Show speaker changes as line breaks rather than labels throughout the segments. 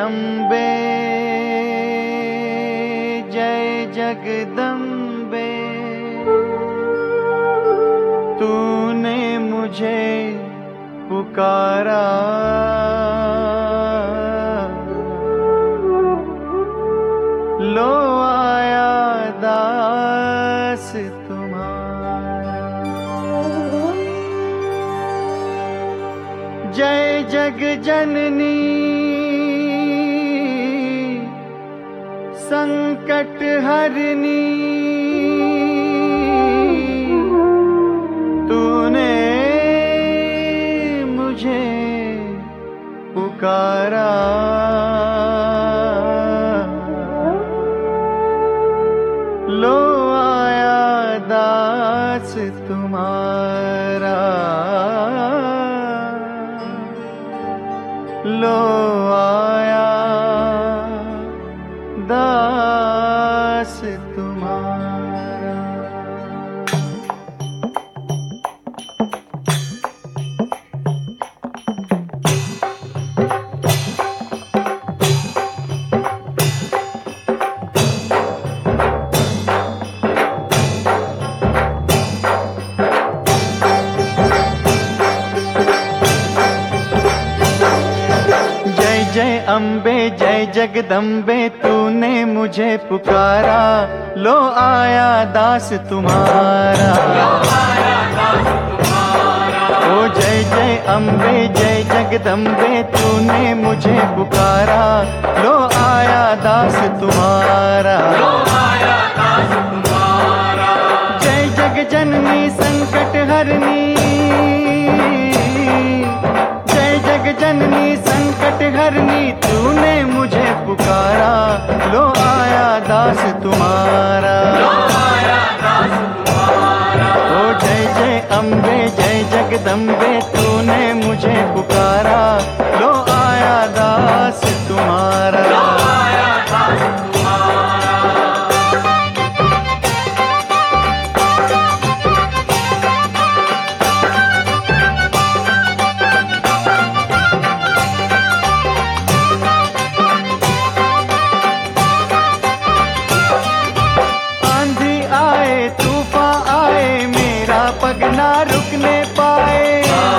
अम्बे जय जगदम्बे, तूने मुझे पुकारा, लो आया दास तुम्हारा। जय जग जननी संकट हरनी, तूने मुझे पुकारा, लो आया दास तुम्हारा, लो आया दास तुम्हारा। जय अम्बे जय जगदम्बे, तूने मुझे पुकारा, लो आया दास तुम्हारा। ओ जय जय अम्बे जय जगदम्बे, तूने मुझे पुकारा, लो आया दास तुम्हारा। जय जग जननी संकट हरनी, जय जग जननी संकट हरनी, तूने मुझे पुकारा, लो आया दास तुम्हारा। ओ जय जय अम्बे जय जगदम्बे, तूने मुझे पुकारा, लो आया दास तुम्हारा। पग ना रुकने पाए,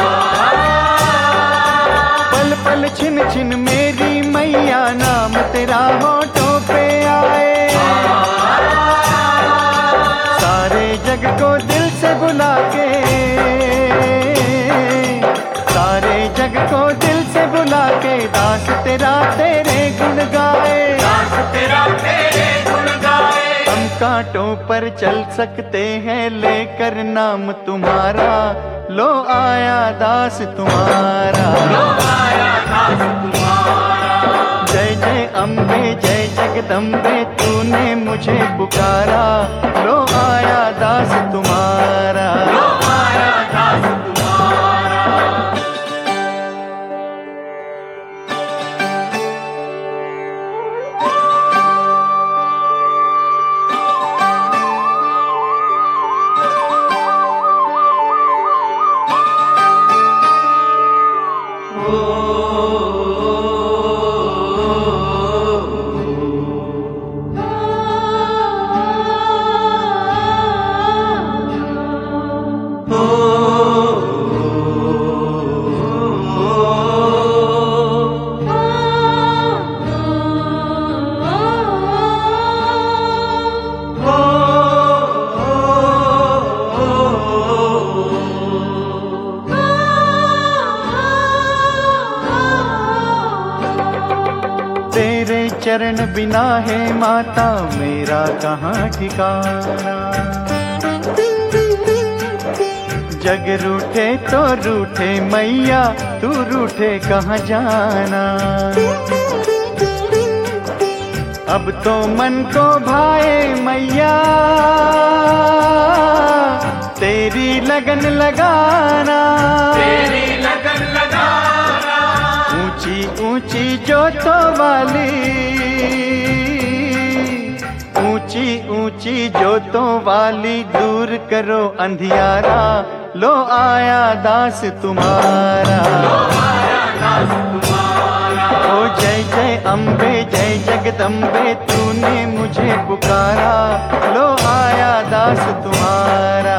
पल पल छिन छिन मेरी मैया, नाम तेरा होठों पे आए। सारे जग को दिल से बुला के, सारे जग को दिल से बुला के, दास तेरा तेरे गुण गाए, दास तेरा तेरे गुण गाए। हम कांटों पर चल सकते हैं लेकर नाम तुम्हारा, लो आया दास तुम्हारा, लो आया दास तुम्हारा। जय जय अम्बे जय जगदम्बे, तूने मुझे पुकारा, लो आया दास तुम्हारा, लो आया दास तुम्हारा। तेरे चरण बिना है माता मेरा कहाँ ठिकाना, जग रूठे तो रूठे मैया, तू रूठे कहाँ जाना। अब तो मन को भाए मैया, तेरी लगन लगाना, तेरी लगन लगाना। ऊंची ऊंची जोतों वाली, ऊंची ऊंची जोतों वाली, दूर करो अंधियारा, लो आया दास तुम्हारा, लो आया दास तुम्हारा। ओ जय जय अम्बे जय जगदम्बे तूने मुझे पुकारा, लो आया दास तुम्हारा।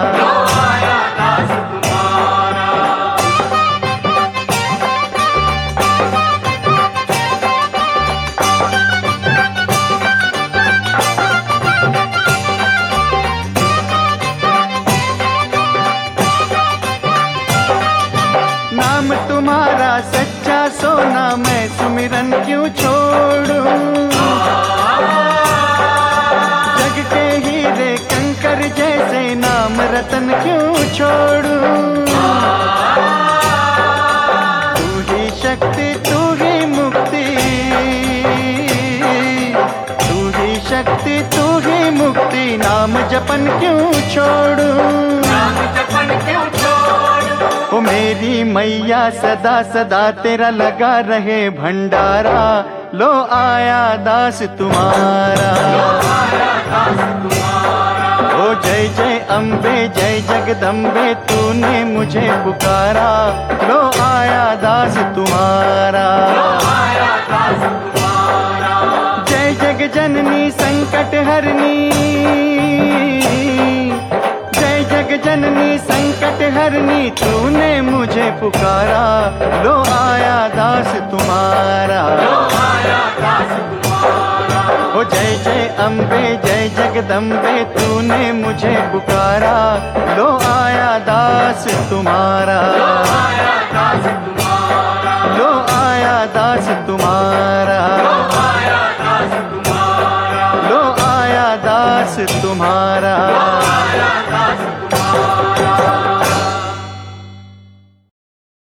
नाम तुम्हारा सच्चा सोना, मैं सुमिरन क्यों छोड़ूं? जग के हीरे कंकर जैसे नाम रतन क्यों छोड़ूं? तू ही शक्ति तू ही मुक्ति, तू ही शक्ति तू ही मुक्ति, नाम जपन क्यों छोड़ूं? ओ मेरी मैया सदा सदा तेरा लगा रहे भंडारा, लो आया दास तुम्हारा। ओ जय जय अम्बे जय जगदम्बे तूने मुझे पुकारा, लो आया दास तुम्हारा। जय जग जननी संकट हरनी, जय जग जननी संकट हरनी तूने मुझे पुकारा, लो आया दास तुम्हारा। ओ जय जय अम्बे जय जगदम्बे तूने मुझे पुकारा, लो आया दास तुम्हारा। लो आया दास तुम्हारा, लो आया दास तुम्हारा।